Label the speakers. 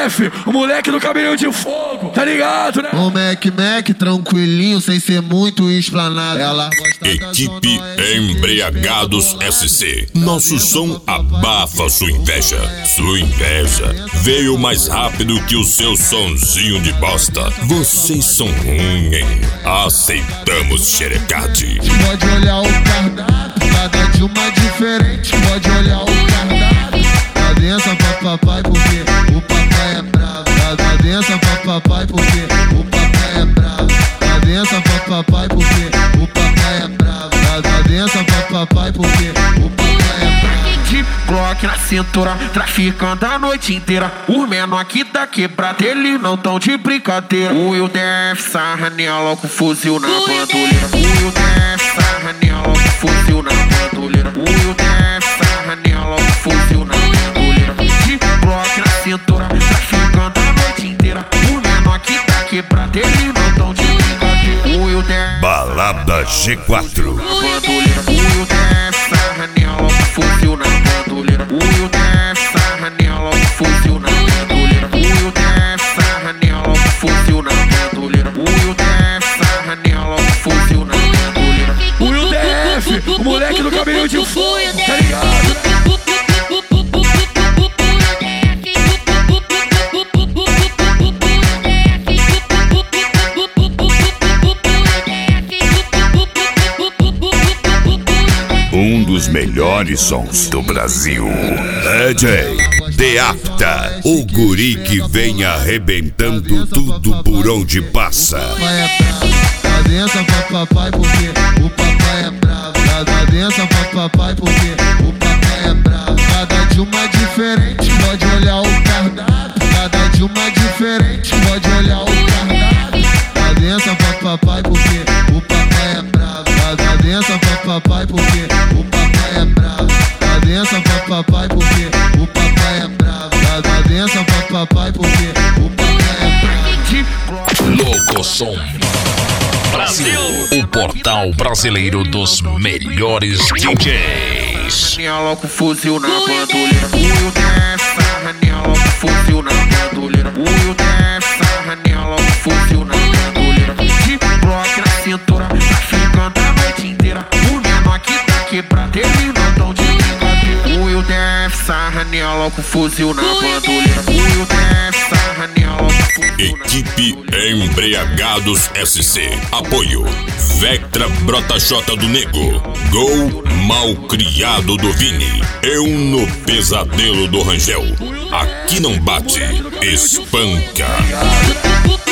Speaker 1: DF, o moleque do cabelinho de fogo, tá ligado, né?
Speaker 2: O Mac, tranquilinho, sem ser muito explanado. Ela gosta
Speaker 3: Equipe Embriagados SC. Nosso som abafa sua inveja. Sua inveja veio mais rápido que o seu sonzinho de bosta. Vocês são ruins, hein? Aceitamos xerecade.
Speaker 2: Pode olhar o cardápio, cada de uma diferente. Pode olhar o cardápio. Dá benção pra papai porque o papai é bravo. Dá benção pra papai porque o papai é bravo. Dá benção pra papai porque o papai é bravo. Dá benção pra papai porque o papai é bravo.
Speaker 4: De Glock na cintura, traficando a noite inteira. Os menor aqui da quebrada, eles não tão de brincadeira. O Will Def, sarra nela com fuzil na bandoleira. O Will Def, sarra nela com fuzil na bandoleira. O Will Def, sarra nela com fuzil na bandoleira. De Glock na cintura, traficando a noite inteira. Os menor aqui da quebrada, eles não tão de brincadeira. O Will Def,
Speaker 3: Balada G4.
Speaker 4: o Will Def, sarra nela com fuzil na bandoleira. O Will Def, sarra nela com fuzil na bandoleira. O Will Def, sarra nela com fuzil na bandoleira. O Will Def, sarra nela com fuzil na bandoleira.
Speaker 1: O Will DF, o moleque do cabelinho de fogo, tá ligado, né?
Speaker 3: Um dos melhores sons do Brasil. DJ Deapta, o guri que vem arrebentando tudo por onde passa.
Speaker 2: Papai é bravo, dá benção pra papai porque o papai é bravo. Dá benção pra papai porque o papai é bravo. Cada de uma diferente, pode olhar o cardápio. Cada de uma diferente, pode olhar o cardápio. Dá benção pra papai porque o papai é bravo. Dá benção pra papai porque o papai é bravo. Dá benção pra papai porque o papai é bravo. Dá benção pra papai porque o papai é bravo.
Speaker 5: Locosom Brasil, o portal brasileiro dos melhores DJs.
Speaker 4: Nela com fuzil na bandoleira. O Will Def, sarra nela com fuzil na bandoleira. O Will Def, sarra nela com fuzil na bandoleira. De Glock na cintura, traficando a noite inteira. Os menor aqui da quebrada, eles não tão de brincadeira. O Will Def, sarra nela com fuzil na bandoleira. O Will Def, sarra nela com fuzil na bandoleira.
Speaker 3: Equipe Embriagados SC. Apoio Vectra Brota-Xota do Nego. Gol Mal Criado do Vini. Eu no Pesadelo do Rangel. Aqui não bate, espanca.